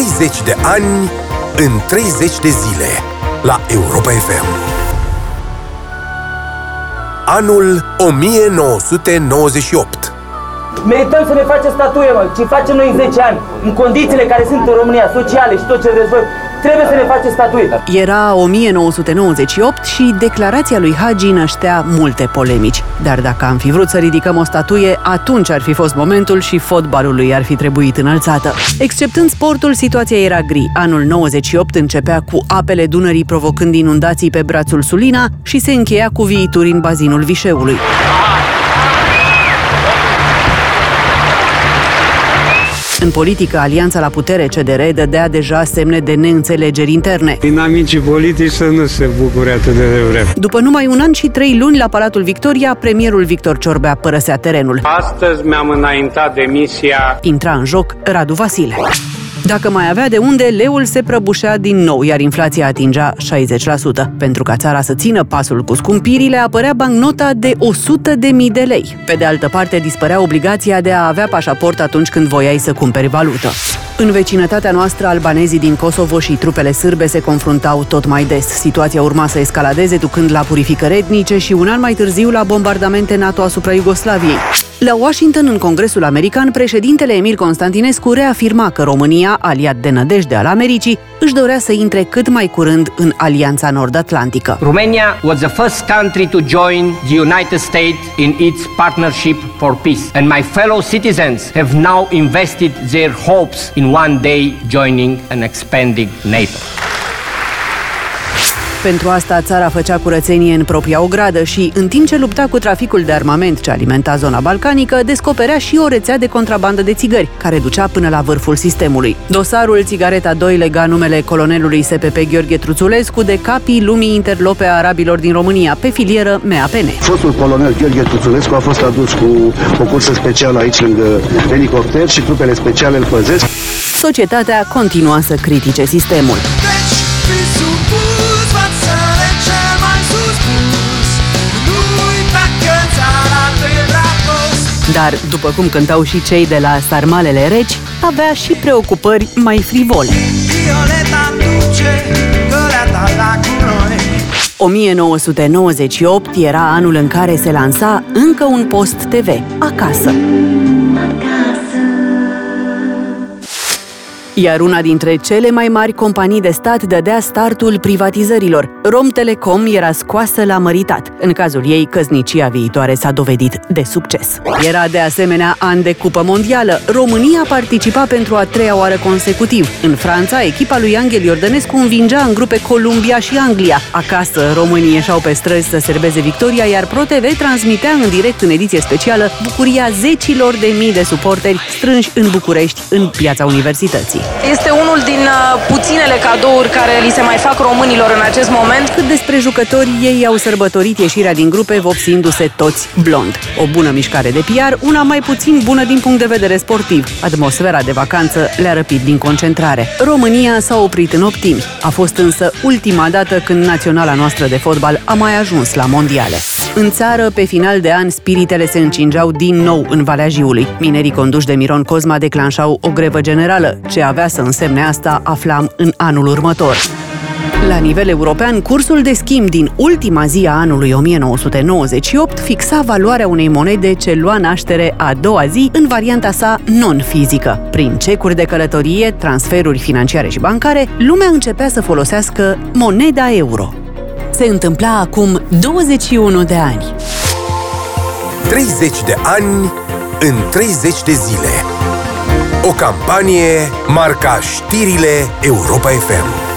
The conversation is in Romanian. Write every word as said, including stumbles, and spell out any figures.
treizeci de ani în treizeci de zile la Europa F M. Anul o mie nouă sute nouăzeci și opt. Merităm să ne facem statuie, mă, ce facem noi în zece ani, în condițiile care sunt în România, sociale și tot ce vreți voi. Trebuie să ne facem statuie. Era o mie nouă sute nouăzeci și opt și declarația lui Hagi năștea multe polemici. Dar dacă am fi vrut să ridicăm o statuie, atunci ar fi fost momentul și fotbalului ar fi trebuit înălțată. Exceptând sportul, situația era gri. Anul nouăzeci și opt începea cu apele Dunării provocând inundații pe brațul Sulina și se încheia cu viituri în bazinul Vișeului. În politică, Alianța la Putere, C D R, dădea deja semne de neînțelegeri interne. Inamicii politici să nu se bucure atât de devreme. După numai un an și trei luni la Palatul Victoria, premierul Victor Ciorbea părăsea terenul. Astăzi mi-am înaintat demisia. Intra în joc Radu Vasile. Dacă mai avea de unde, leul se prăbușea din nou, iar inflația atingea șaizeci la sută. Pentru ca țara să țină pasul cu scumpirile, apărea bancnota de o sută de mii de lei. Pe de altă parte, dispărea obligația de a avea pașaport atunci când voiai să cumperi valută. În vecinătatea noastră, albanezii din Kosovo și trupele sârbe se confruntau tot mai des. Situația urma să escaladeze, ducând la purificări etnice și un an mai târziu la bombardamente NATO asupra Iugoslaviei. La Washington, în Congresul American, președintele Emil Constantinescu reafirma că România, aliat de nădejde al Americii, își dorea să intre cât mai curând în Alianța Nord-Atlantică. Romania was the first country to join the United States in its partnership for peace, and my fellow citizens have now invested their hopes in one day joining and expanding NATO. Pentru asta, țara făcea curățenie în propria ogradă și, în timp ce lupta cu traficul de armament ce alimenta zona balcanică, descoperea și o rețea de contrabandă de țigări, care ducea până la vârful sistemului. Dosarul Țigareta doi lega numele colonelului S P P Gheorghe Truțulescu de capii lumii interlope a arabilor din România, pe filieră M A P N. Fostul colonel Gheorghe Truțulescu a fost adus cu o cursă specială aici lângă elicopter și trupele speciale îl păzesc. Societatea continua să critique sistemul. Dar, după cum cântau și cei de la Sarmalele Reci, avea și preocupări mai frivole. o mie nouă sute nouăzeci și opt era anul în care se lansa încă un post T V, Acasă. Iar una dintre cele mai mari companii de stat dădea startul privatizărilor. Romtelecom era scoasă la măritat. În cazul ei, căsnicia viitoare s-a dovedit de succes. Era de asemenea an de Cupă Mondială. România participa pentru a treia oară consecutiv. În Franța, echipa lui Angel Iordănescu învingea în grupe Columbia și Anglia. Acasă, românii ieșeau pe străzi să serbeze victoria, iar ProTV transmitea în direct în ediție specială bucuria zecilor de mii de suporteri strânși în București, în Piața Universității. Este unul din puținele cadouri care li se mai fac românilor în acest moment. Cât despre jucători, ei au sărbătorit ieșirea din grupe vopsindu-se toți blond. O bună mișcare de P R, una mai puțin bună din punct de vedere sportiv. Atmosfera de vacanță le-a răpit din concentrare. România s-a oprit în optimi. A fost însă ultima dată când naționala noastră de fotbal a mai ajuns la mondiale. În țară, pe final de an, spiritele se încingeau din nou în Valea Jiului. Minerii conduși de Miron Cosma declanșau o grevă generală. Ce avea să însemne asta, aflam în anul următor. La nivel european, cursul de schimb din ultima zi a anului o mie nouă sute nouăzeci și opt fixa valoarea unei monede ce lua naștere a doua zi în varianta sa non-fizică. Prin cecuri de călătorie, transferuri financiare și bancare, lumea începea să folosească moneda euro. Se întâmpla acum douăzeci și unu de ani. treizeci de ani în treizeci de zile. O campanie marca știrile Europa F M.